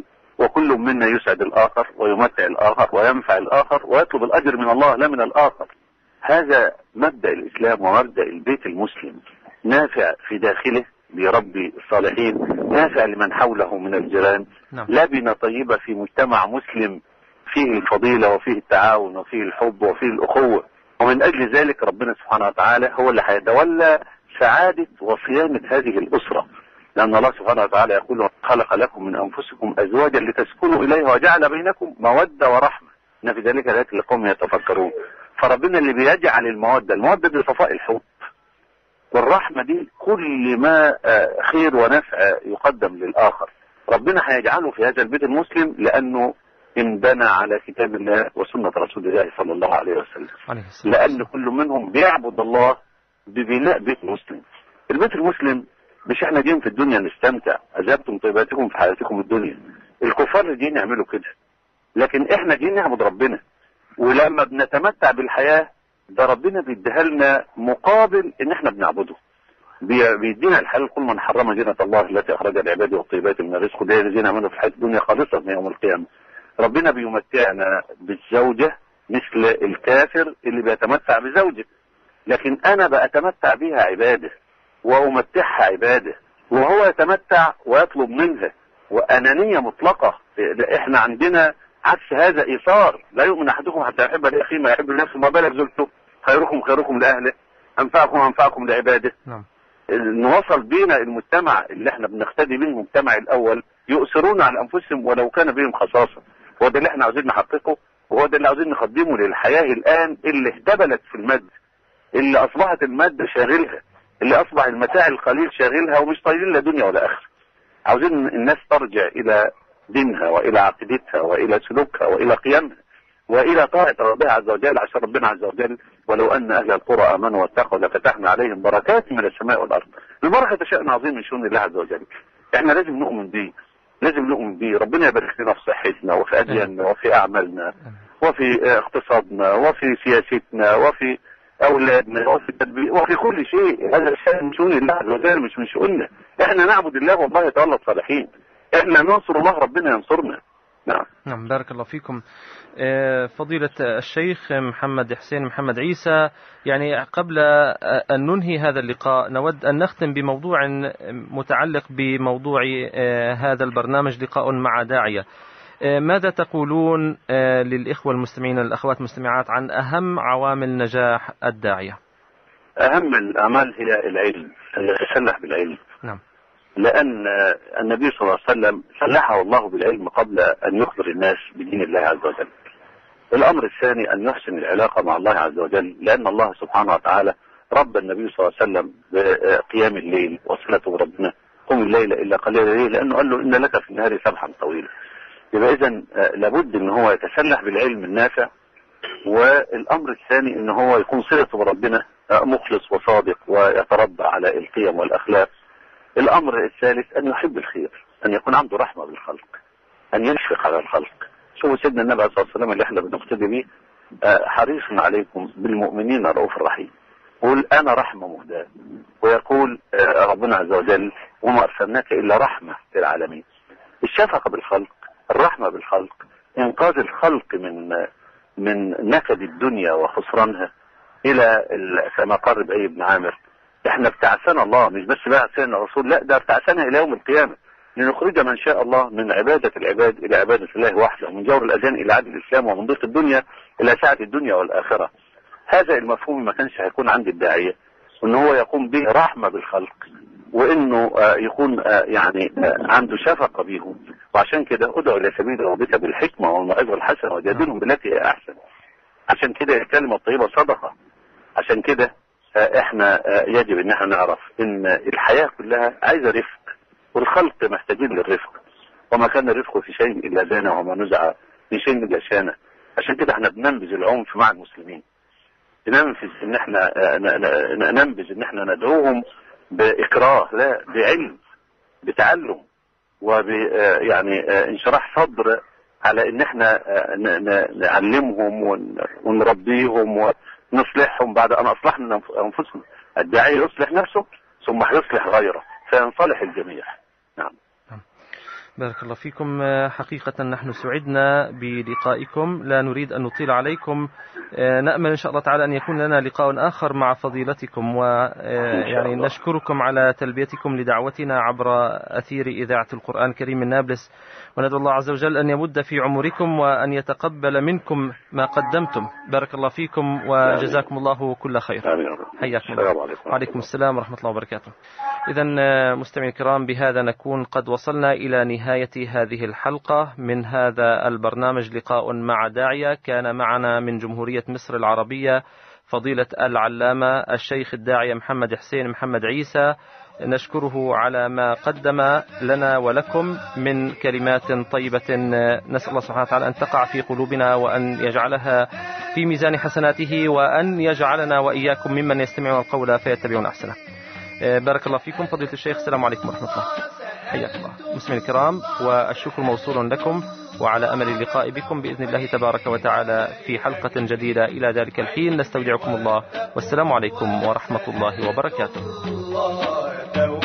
وكل منا يسعد الآخر ويمتع الآخر وينفع الآخر ويطلب الأجر من الله لا من الآخر. هذا مبدأ الإسلام ومبدأ البيت المسلم، نافع في داخله لرب الصالحين، نافع لمن حوله من الجيران، لبنة طيبة في مجتمع مسلم فيه الفضيلة وفيه التعاون وفيه الحب وفيه الأخوة. ومن أجل ذلك ربنا سبحانه وتعالى هو اللي هيتولى سعادة وصيانة هذه الأسرة، لأن الله سبحانه وتعالى يقول: خلق لكم من أنفسكم أزواجا لتسكنوا إليها وجعل بينكم مودة ورحمة إن في ذلك لآيات لقوم يتفكرون. فربنا اللي بيجعل المودة، المودة دي صفاء الحب، والرحمة دي كل ما خير ونفع يقدم للآخر، ربنا هيجعله في هذا البيت المسلم، لأنه انبنى على كتاب الله وسنة رسول الله صلى الله عليه وسلم، لأن كل منهم بيعبد الله ببناء بيت مسلم. البيت المسلم مش احنا جايين في الدنيا نستمتع، أذهبتم طيباتكم في حياتكم الدنيا، الكفار جايين يعملوا كده، لكن احنا جايين نعبد ربنا. ولما بنتمتع بالحياة ده ربنا بيديها لنا مقابل ان احنا بنعبده، بيدينا الحلال: كل من حرم زينة الله التي اخرج لعباده والطيبات من الرزق، ده الذين عملوا في الحياة الدنيا خالصة من يوم القيامة. ربنا بيمتعنا بالزوجة مثل الكافر اللي بيتمتع بزوجة، لكن انا بأتمتع بها عبادة وأمتعها عبادة، وهو يتمتع ويطلب منها، وأنانية مطلقة. احنا عندنا عكس هذا إيثار: لا يؤمن أحدكم حتى يحب لأخيه ما يحب لنفسه، ما بالك زوجته، خيركم خيركم لأهله، أنفعكم أنفعكم لعباده. نعم. نوصل بينا المجتمع اللي احنا بنقتدي به المجتمع الأول، يؤثرون على أنفسهم ولو كان بهم خصاصة. هو ده اللي احنا عاوزين نحققه، وهو ده اللي عاوزين نقدمه للحياة الآن اللي اهتبلت في المادة، اللي أصبحت المادة شاغلها، اللي أصبح المتاع القليل شاغلها ومش طايلين لا دنيا ولا آخرة. عاوزين الناس ترجع إلى دينها وإلى عقيدتها وإلى سلوكها وإلى قيمها وإلى طاعة ربها عز وجل، عشان ربنا عز وجل: ولو أن أهل القرى آمنوا واتقوا لفتحنا عليهم بركات من السماء والأرض. البركة شأن عظيم من شؤون الله عز وجل، احنا لازم نؤمن بيه، لازم نؤمن بيه. ربنا يبارك لنا في صحتنا وفي أدياننا وفي أعمالنا وفي اقتصادنا وفي سياستنا وفي أولادنا وفي التدبير وفي كل شيء. هذا الشأن من شؤون الله عز وجل مش من شؤوننا. احنا نعبد الله والله يتولى الصالحين، احنا ننصر الله ربنا ينصرنا. نعم. نعم، بارك الله فيكم. فضيلة الشيخ محمد حسين محمد عيسى، يعني قبل أن ننهي هذا اللقاء نود أن نختم بموضوع متعلق بموضوع هذا البرنامج، لقاء مع داعية. ماذا تقولون للإخوة المستمعين الأخوات المستمعات عن أهم عوامل نجاح الداعية؟ أهم الأعمال هي العلم، أن يتسلح بالعلم. نعم. لأن النبي صلى الله عليه وسلم سلحه الله بالعلم قبل أن يخبر الناس بدين الله عز وجل. الأمر الثاني أن يحسن العلاقة مع الله عز وجل، لأن الله سبحانه وتعالى رب النبي صلى الله عليه وسلم بقيام الليل وصلته بربنا: قم الليل إلا قليلا، ليه؟ لأنه قال له: إن لك في النهار سبحا طويلا. يبقى إذن لابد أن هو يتسلح بالعلم النافع. والأمر الثاني أن هو يكون صلته بربنا مخلص وصادق ويتربى على القيم والأخلاق. الأمر الثالث أن يحب الخير، أن يكون عنده رحمة بالخلق، أن يشفق على الخلق. شوفوا سيدنا النبي عليه الصلاة والسلام اللي احنا بنقتدي به: حريص عليكم بالمؤمنين رؤوف رحيم. يقول: أنا رحمة مهداة. ويقول ربنا عز وجل: وما أرسلناك إلا رحمة للعالمين. الشفقة بالخلق، الرحمة بالخلق، إنقاذ الخلق من من نكد الدنيا وخسرانها إلى كما قال ربيع بن عامر: احنا ابتعثنا الله، مش بس بعثنا الرسول، لا ده ابتعثنا الى يوم القيامة لنخرج من شاء الله من عبادة العباد الى عبادة الله وحده، ومن جور الاذان الى عدل الاسلام، ومن ضيق الدنيا الى سعة الدنيا والاخرة. هذا المفهوم ما كانش هيكون عند الداعية، وان هو يقوم به رحمة بالخلق، وانه يكون يعني عنده شفقة بيهم. وعشان كده ادعو الى سبيل ربك بالحكمة والموعظة الحسنة وجادلهم بالتي هي احسن. عشان كده الكلمة الطيبة صدقة. عشان كده احنا يجب ان احنا نعرف ان الحياة كلها عايزة رفق، والخلق محتاجين للرفق، وما كان الرفق في شيء الا زانه وما نزع في شيء الا شانه. عشان كده احنا بننبذ العنف مع المسلمين، بننبذ ان احنا ننبذ ان احنا ندعوهم باكراه، لا، بعلم، بتعلم، وب يعني انشراح صدر على ان احنا نعلمهم ونربيهم ونصلحهم بعد ان اصلحنا انفسنا. الداعي يصلح نفسه ثم يصلح غيره فينصلح الجميع. نعم. بارك الله فيكم. حقيقة نحن سعدنا بلقائكم، لا نريد أن نطيل عليكم. نأمل إن شاء الله تعالى أن يكون لنا لقاء آخر مع فضيلتكم، ويعني نشكركم على تلبيتكم لدعوتنا عبر أثير إذاعة القرآن الكريم من نابلس، وندعو الله عز وجل أن يمد في عمركم وأن يتقبل منكم ما قدمتم. بارك الله فيكم وجزاكم الله كل خير. حياكم الله. وعليكم السلام ورحمة الله وبركاته. إذن مستمعي الكرام، بهذا نكون قد وصلنا إلى نهاية هذه الحلقة من هذا البرنامج لقاء مع داعية. كان معنا من جمهورية مصر العربية فضيلة العلامة الشيخ الداعية محمد حسين محمد عيسى، نشكره على ما قدم لنا ولكم من كلمات طيبة، نسأل الله سبحانه وتعالى أن تقع في قلوبنا وأن يجعلها في ميزان حسناته، وأن يجعلنا وإياكم ممن يستمعون القول فيتبعون أحسنه. بارك الله فيكم فضيلة الشيخ، السلام عليكم ورحمة الله. حياك الله. مسلمين الكرام، والشكر موصول لكم، وعلى أمل اللقاء بكم بإذن الله تبارك وتعالى في حلقة جديدة. إلى ذلك الحين نستودعكم الله، والسلام عليكم ورحمة الله وبركاته.